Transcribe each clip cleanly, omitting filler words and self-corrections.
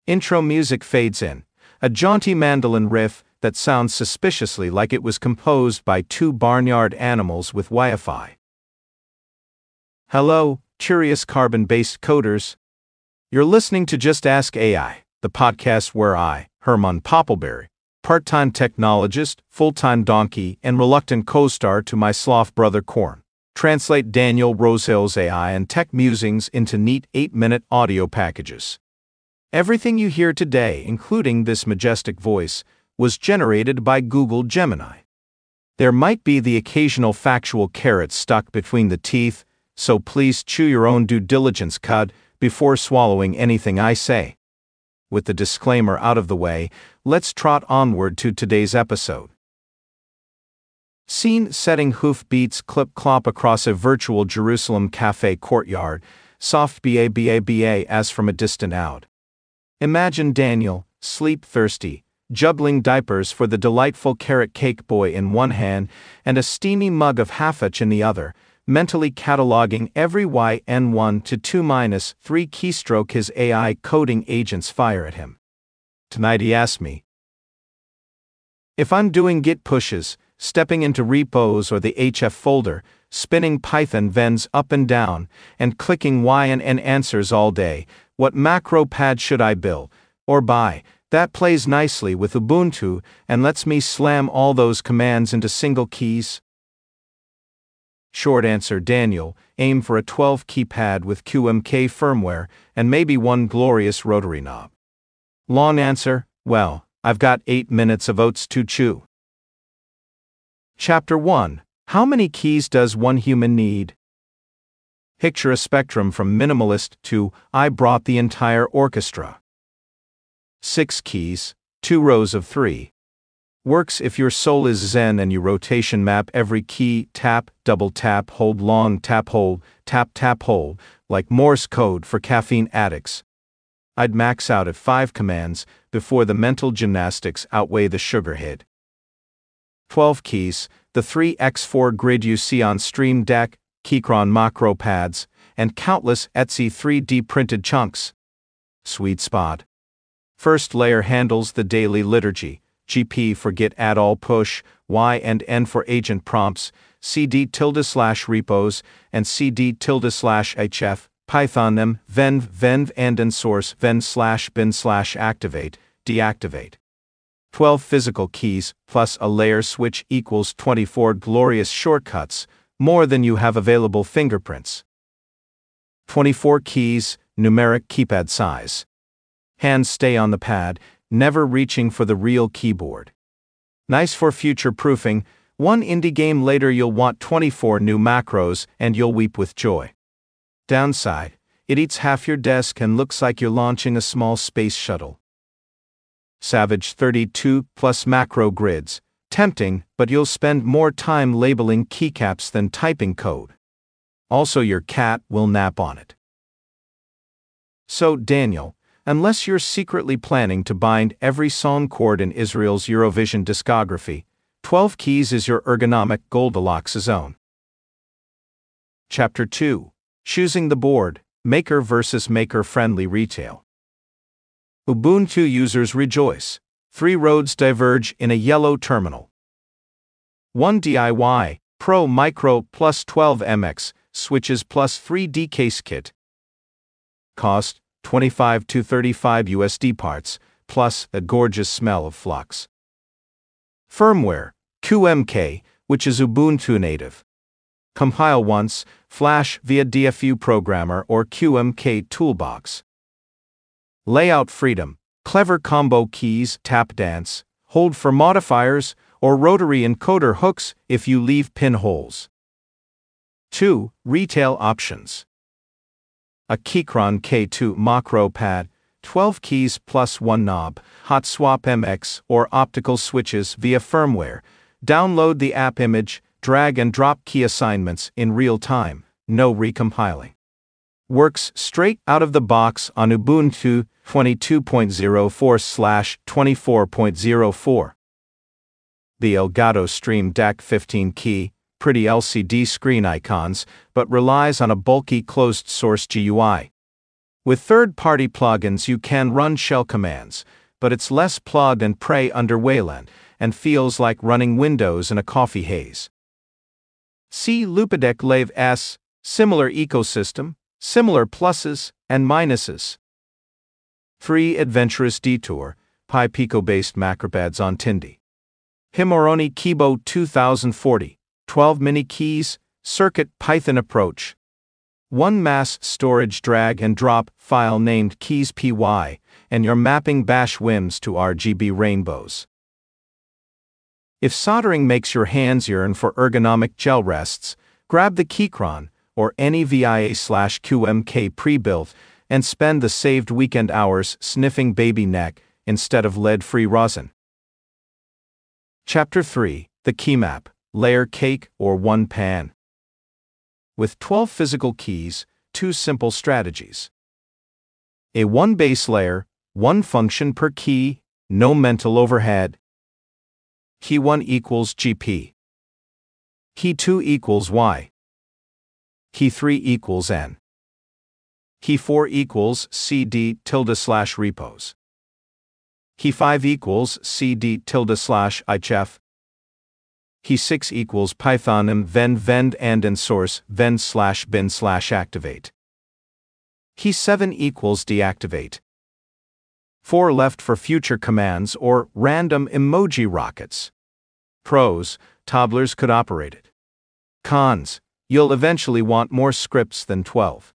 Intro music fades in, a jaunty mandolin riff that sounds suspiciously like it was composed by two barnyard animals with Wi-Fi. Hello, curious carbon-based coders. You're listening to Just Ask AI, the podcast where I, Herman Poppleberry, part-time technologist, full-time donkey, and reluctant co-star to my sloth brother Corn, translate Daniel Rosehill's AI and tech musings into neat 8-minute audio packages. Everything you hear today, including this majestic voice, was generated by Google Gemini. There might be the occasional factual carrot stuck between the teeth, so please chew your own due diligence cud before swallowing anything I say. With the disclaimer out of the way, let's trot onward to today's episode. Scene-setting hoof beats clip-clop across a virtual Jerusalem cafe courtyard, soft ba-ba-ba as from a distant out. Imagine Daniel, sleep-thirsty, juggling diapers for the delightful carrot cake boy in one hand and a steamy mug of Hafech in the other, mentally cataloging every YN1 to 2-3 keystroke his AI coding agents fire at him. Tonight he asked me, if I'm doing git pushes, stepping into repos or the HF folder, spinning Python vens up and down, and clicking Y and N answers all day, what macro pad should I build, or buy, that plays nicely with Ubuntu and lets me slam all those commands into single keys? Short answer Daniel, aim for a 12-key pad with QMK firmware and maybe one glorious rotary knob. Long answer, well, I've got 8 minutes of oats to chew. Chapter 1. How many keys does one human need? Picture a spectrum from minimalist to I brought the entire orchestra. 6 keys, 2 rows of 3. Works if your soul is zen and you rotation map every key, tap, double tap, hold long, tap, hold, like Morse code for caffeine addicts. I'd max out at 5 commands before the mental gymnastics outweigh the sugar hit. 12 keys, the 3x4 grid you see on Stream Deck, Keychron macro pads, and countless Etsy 3D printed chunks. Sweet spot. First layer handles the daily liturgy, GP for git add all push, Y and N for agent prompts, cd_repos, and cd_hf, Python them, venv and source ven/bin/activate, deactivate. 12 physical keys plus a layer switch equals 24 glorious shortcuts, more than you have available fingerprints. 24 keys, numeric keypad size. Hands stay on the pad, never reaching for the real keyboard. Nice for future proofing, one indie game later you'll want 24 new macros and you'll weep with joy. Downside, it eats half your desk and looks like you're launching a small space shuttle. Savage 32 plus macro grids, tempting, but you'll spend more time labeling keycaps than typing code. Also your cat will nap on it. So Daniel, unless you're secretly planning to bind every song chord in Israel's Eurovision discography, 12 keys is your ergonomic Goldilocks zone. Chapter 2. Choosing the board, maker versus maker-friendly retail. Ubuntu users rejoice. 3 roads diverge in a yellow terminal. 1 DIY, Pro Micro plus 12 MX, switches plus 3D case kit. Cost, 25 to 35 USD parts, plus a gorgeous smell of flux. Firmware, QMK, which is Ubuntu native. Compile once, flash via DFU programmer or QMK toolbox. Layout freedom, clever combo keys, tap dance, hold for modifiers, or rotary encoder hooks if you leave pinholes. 2. Retail options. A Keychron K2 macro pad, 12 keys plus 1 knob, hot swap MX or optical switches via firmware. Download the app image, drag and drop key assignments in real time, no recompiling. Works straight out of the box on Ubuntu 22.04/24.04. The Elgato Stream Deck 15-key, pretty LCD screen icons, but relies on a bulky closed-source GUI. With third-party plugins you can run shell commands, but it's less plug and pray under Wayland, and feels like running Windows in a coffee haze. See Loupedeck Lave S, similar ecosystem, similar pluses and minuses. 3. Adventurous Detour, PyPico-based macropads on Tindy. Himoroni Kibo 2040, 12 mini keys, circuit Python approach. 1 mass storage drag and drop file named keys.py, and you're mapping bash whims to RGB rainbows. If soldering makes your hands yearn for ergonomic gel rests, grab the Keychron or any VIA/QMK pre-built and spend the saved weekend hours sniffing baby neck instead of lead-free rosin. Chapter 3: The Keymap, Layer Cake or One Pan. With 12 physical keys, 2 simple strategies. A 1 base layer, 1 function per key, no mental overhead. Key 1 equals GP. Key 2 equals Y. Key 3 equals N. Key 4 equals CD_repos. Key 5 equals CD_ihf. Key 6 equals Python vend and source vend/bin/activate. Key 7 equals deactivate. 4 left for future commands or random emoji rockets. Pros: toddlers could operate it. Cons: you'll eventually want more scripts than 12.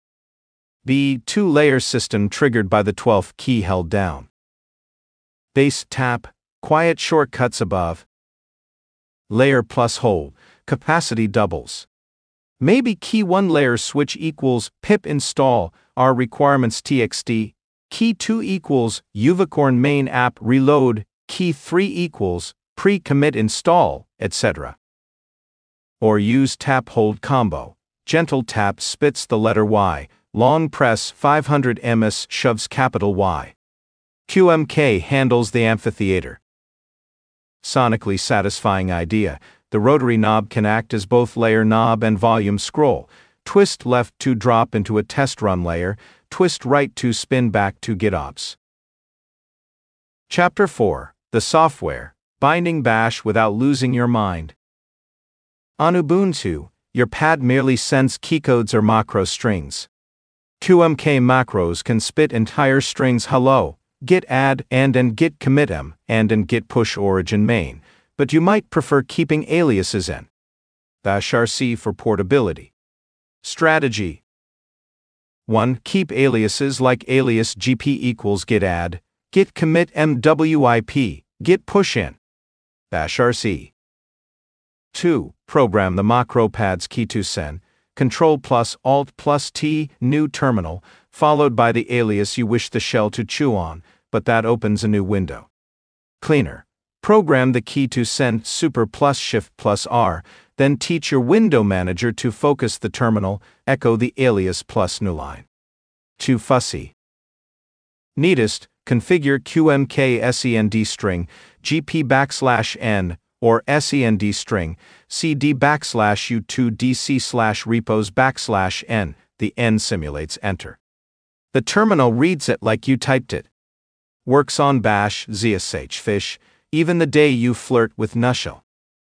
B. 2-layer system triggered by the 12th key held down. Base tap, quiet shortcuts above. Layer plus hold, capacity doubles. Maybe key 1 layer switch equals pip install our requirements txt, key 2 equals Uvicorn main app reload, key 3 equals pre-commit install, etc. Or use tap-hold combo. Gentle tap spits the letter Y, long press 500 ms shoves capital Y. QMK handles the amphitheater. Sonically satisfying idea, the rotary knob can act as both layer knob and volume scroll. Twist left to drop into a test run layer, twist right to spin back to GitOps. Chapter 4: The Software, Binding Bash Without Losing Your Mind. On Ubuntu, your pad merely sends keycodes or macro strings. QMK macros can spit entire strings hello, git add and git commit m and git push origin main, but you might prefer keeping aliases in. --rc for portability. Strategy: 1. Keep aliases like alias gp equals git add, git commit mwip, git push in. --rc. 2. Program the macro pads key to send, Ctrl+Alt+T, new terminal, followed by the alias you wish the shell to chew on, but that opens a new window. Cleaner. Program the key to send Super+Shift+R, then teach your window manager to focus the terminal, echo the alias plus new line. Too fussy. Neatest, configure QMK SEND string, GP_N, or SEND string, CD_U2DC/repos_N, the N simulates enter. The terminal reads it like you typed it. Works on bash, zsh fish, even the day you flirt with Nushell.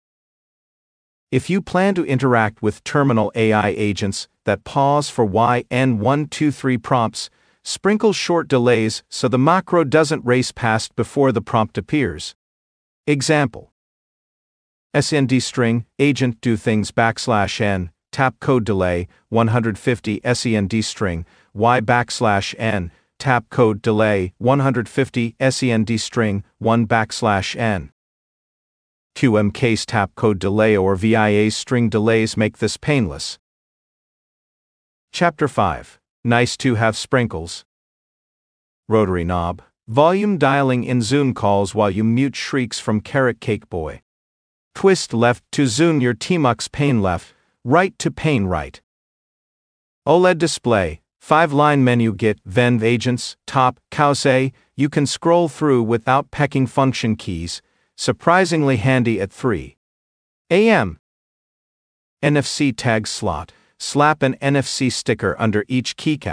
If you plan to interact with terminal AI agents that pause for YN123 prompts, sprinkle short delays so the macro doesn't race past before the prompt appears. Example: SND string, agent do things \n, tap code delay, 150 SEND string, Y_N, tap code delay, 150 SEND string, 1_N. QMK's tap code delay or VIA string delays make this painless. Chapter 5: Nice to have sprinkles. Rotary knob, volume dialing in Zoom calls while you mute shrieks from Carrot Cake Boy. Twist left to zoom your Tmux pane left, right to pane right. OLED display, 5-line menu git vend agents, top, cause, you can scroll through without pecking function keys, surprisingly handy at 3 a.m. NFC tag slot, slap an NFC sticker under each keycap,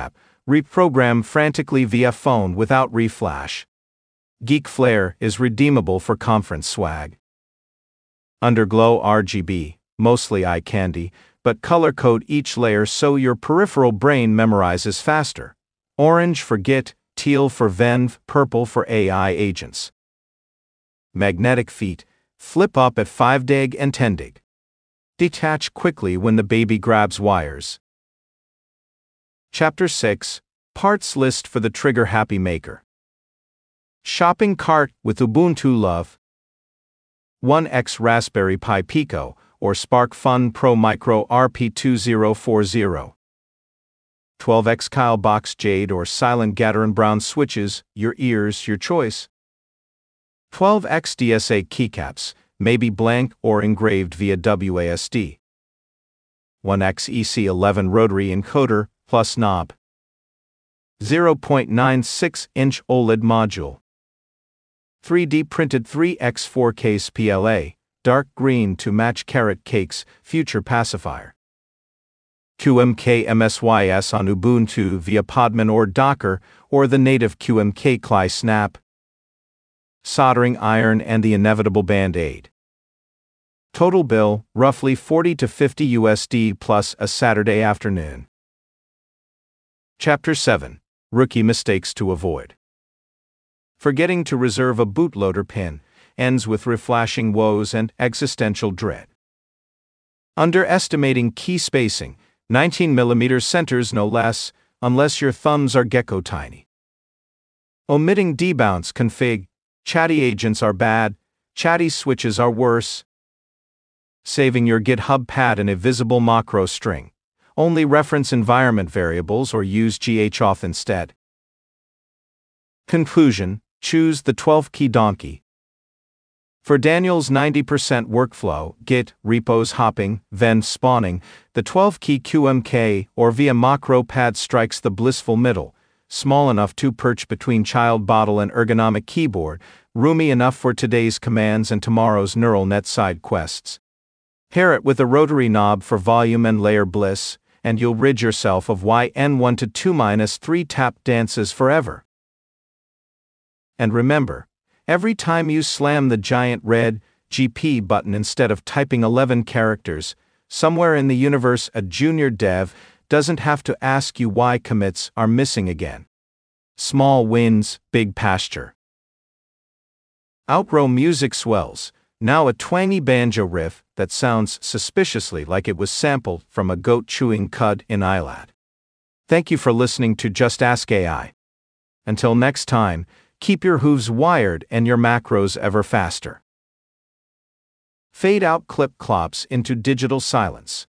Reprogram frantically via phone without reflash. Geek Flare is redeemable for conference swag. Underglow RGB, mostly eye candy, but color code each layer so your peripheral brain memorizes faster. Orange for Git, teal for Venv, purple for AI agents. Magnetic feet, flip up at 5 deg and 10 deg. Detach quickly when the baby grabs wires. Chapter 6, Parts List for the Trigger Happy Maker. Shopping cart with Ubuntu Love. 1X Raspberry Pi Pico or SparkFun Pro Micro RP2040. 12X Kyle Box Jade or Silent Gateron Brown switches, your ears, your choice. 12X DSA keycaps, maybe blank or engraved via WASD. 1X EC11 rotary encoder plus knob. 0.96-inch OLED module. 3D printed 3x4 case PLA, dark green to match carrot cake's future pacifier. QMK MSYS on Ubuntu via Podman or Docker, or the native QMK CLI snap. Soldering iron and the inevitable Band-Aid. Total bill, roughly $40 to $50 USD plus a Saturday afternoon. Chapter 7, Rookie Mistakes to Avoid. Forgetting to reserve a bootloader pin ends with reflashing woes and existential dread. Underestimating key spacing, 19mm centers no less, unless your thumbs are gecko tiny. Omitting debounce config, chatty agents are bad, chatty switches are worse. Saving your GitHub pad in a visible macro string. Only reference environment variables or use ghauth instead. Conclusion, choose the 12-key donkey. For Daniel's 90% workflow, Git, repos hopping, Venv spawning, the 12-key QMK or via macro pad strikes the blissful middle, small enough to perch between child bottle and ergonomic keyboard, roomy enough for today's commands and tomorrow's neural net side quests. Pair it with a rotary knob for volume and layer bliss, and you'll rid yourself of YN1 to 2-3 tap dances forever. And remember, every time you slam the giant red GP button instead of typing 11 characters, somewhere in the universe a junior dev doesn't have to ask you why commits are missing again. Small wins, big pasture. Outrow music swells, now a twangy banjo riff that sounds suspiciously like it was sampled from a goat chewing cud in ILAD. Thank you for listening to Just Ask AI. Until next time, keep your hooves wired and your macros ever faster. Fade out clip clops into digital silence.